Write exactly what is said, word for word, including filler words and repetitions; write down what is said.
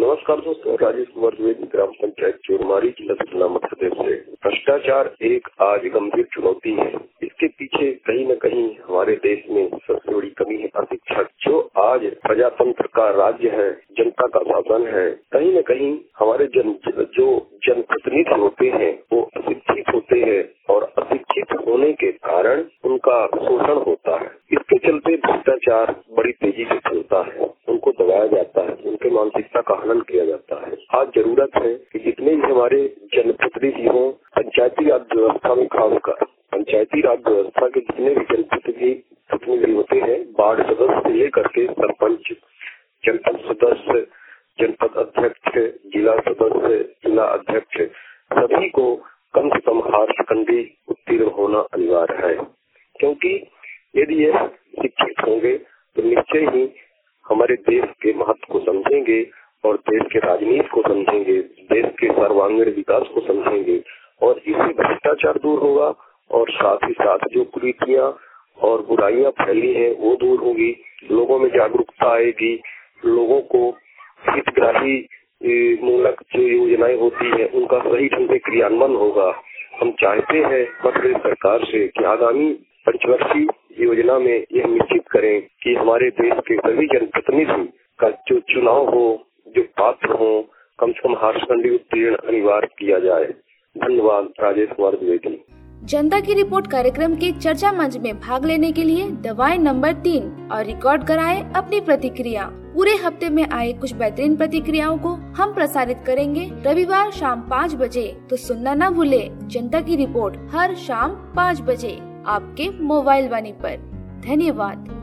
नमस्कार दोस्तों, राजेश कुमार द्विवेदी, ग्राम पंचायत चोरमारी, जिला सतना, मध्य प्रदेश से। भ्रष्टाचार एक आज गंभीर चुनौती है। इसके पीछे कहीं न कहीं हमारे देश में सबसे बड़ी कमी है अशिक्षा। जो आज प्रजातंत्र का राज्य है, जनता का शासन है, कहीं न कहीं हमारे जन जो जनप्रतिनिधि होते हैं वो अशिक्षित होते हैं और अशिक्षित होने के कारण उनका शोषण होता है। इसके चलते भ्रष्टाचार बड़ी तेजी से चलता है, उनको दबाया जाता है, उनके मानसिकता का हनन किया जाता है। आज जरूरत है कि जितने भी हमारे जनप्रतिनिधि हों, पंचायती राज व्यवस्था में खासकर पंचायती राज व्यवस्था के जितने भी जनप्रतिनिधि प्रतिनिधि होते हैं, वार्ड सदस्य से लेकर के सरपंच, जनपद सदस्य, जनपद अध्यक्ष, जिला सदस्य, जिला अध्यक्ष, सभी को कम से कम हायर सेकेंडरी उत्तीर्ण होना अनिवार्य है। क्योंकि यदि ये शिक्षित होंगे तो निश्चय ही हमारे देश के महत्व को समझेंगे और देश के राजनीति को समझेंगे, देश के सर्वांगीण विकास को समझेंगे और इससे भ्रष्टाचार दूर होगा और साथ ही साथ जो कुरीतियां और बुराइयां फैली हैं वो दूर होगी। लोगों में जागरूकता आएगी, लोगों को हितग्राही मूलक जो योजनाएं होती है उनका सही ढंग से क्रियान्वयन होगा। हम चाहते हैं मध्य प्रदेश सरकार से कि आगामी पंचवर्षीय योजना में यह निश्चित करें कि हमारे देश के सभी जनप्रतिनिधि का जो चुनाव हो, जो पात्र हो, कम से कम हायर सेकेंडरी उत्तीर्ण अनिवार्य किया जाए। धन्यवाद। राजेश कुमार द्विवेदी। जनता की रिपोर्ट कार्यक्रम के चर्चा मंच में भाग लेने के लिए दबाएं नंबर तीन और रिकॉर्ड कराएं अपनी प्रतिक्रिया। पूरे हफ्ते में आए कुछ बेहतरीन प्रतिक्रियाओं को हम प्रसारित करेंगे रविवार शाम पाँच बजे। तो सुनना न भूले जनता की रिपोर्ट हर शाम पाँच बजे आपके मोबाइल वाणी पर। धन्यवाद।